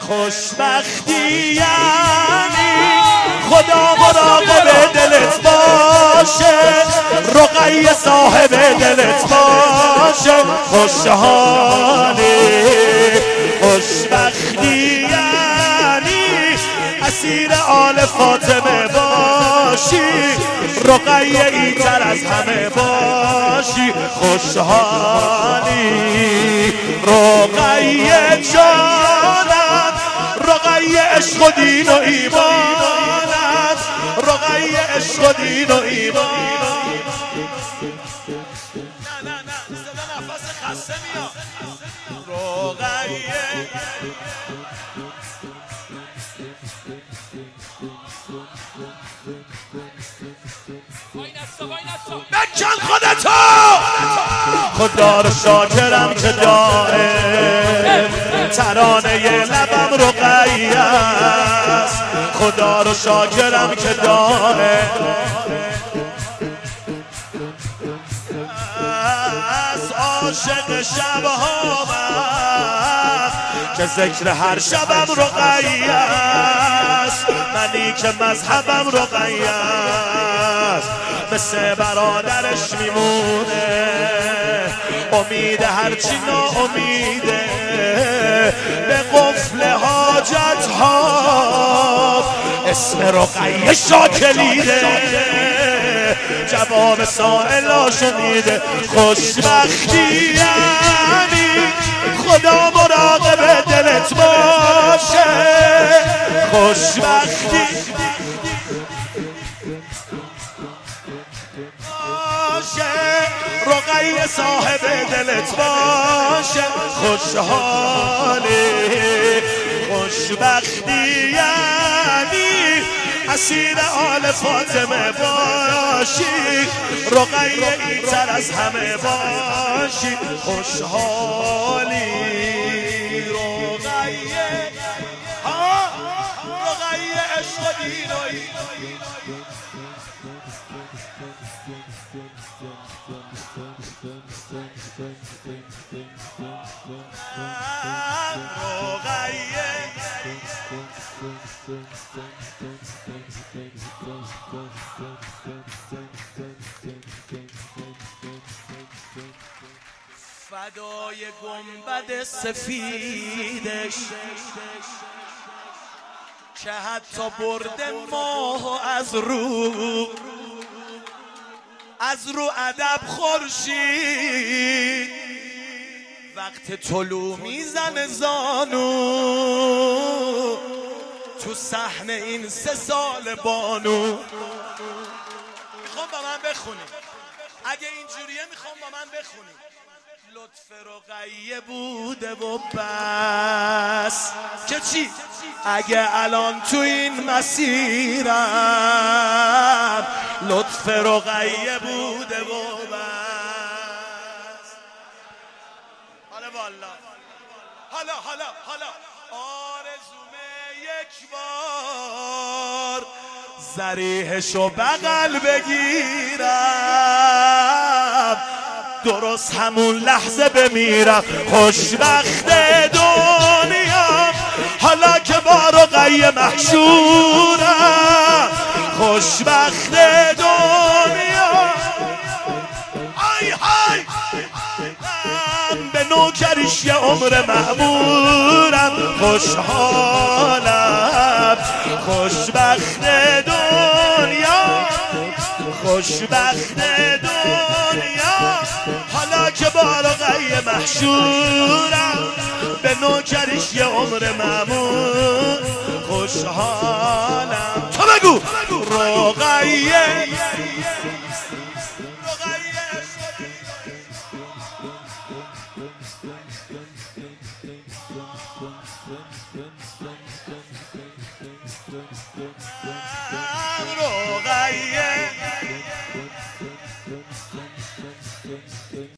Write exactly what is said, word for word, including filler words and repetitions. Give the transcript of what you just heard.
خوشبختی یعنی خدا مراقب دلت باشه، رقیه صاحب دلت باشه. خوشحالی خوشبختی یعنی اسیر آل فاطمه باشی، رقیه ای تر از همه باشی. خوشحالی رقیه جانم، رقیه عشق و دین و ایمانم، رقیه عشق و دین و ایمان. نه نه نه صدا نفس خسته میاد. رقیه بکن خودتو، خدا رو شاکرم که دائم ترانه لبم رقیه است. خدا رو شاکرم که دائم از عاشق شبهام که ذکر هر شبم رقیه است. منی که مذهبم رقیه است، مثل برادرش میمونه، امید هرچی ناامیده، به قفل حاجت ها اسم رقیه شاکلیده، جواب سائلاشو میده. خوشبختی یعنی خدا مراقب دلت باشه، خوشبختی رقیه صاحب دلت باشه. خوشحالی خوشبختی یعنی اسیر آل فاطمه باشی، رقیه ای تر از همه باشی. خوشحالی رقیه ها، رقیه عشق و دین و فدای گنبد سفیدش که حتی برده ماه از رو، از رو ادب خورشید وقت طلوع میزنه زانو، تو صحنه این سه سال بانو. میخوام با من بخونیم، اگه اینجوریه میخوام با من بخونیم. لطف رقیه بوده و بس که چی؟ اگه الان تو این مسیرم لطف رقیه بوده و بس. حالا والا حالا حالا حالا آرزومه یک بار ضریحشو بغل بگیرم، درست همون لحظه بمیرم. خوشبخت دنیا حالا که با رقیه محشورم، خوشبخت دنیا آی های به نوکریش یه عمر مأمورم. خوشحالم خوشبخت دنیا، خوشبخت دنیا حالا که با رقیه محشورم، به نوکریش یه عمر مأمور. خوشحالم تو بگو رقیه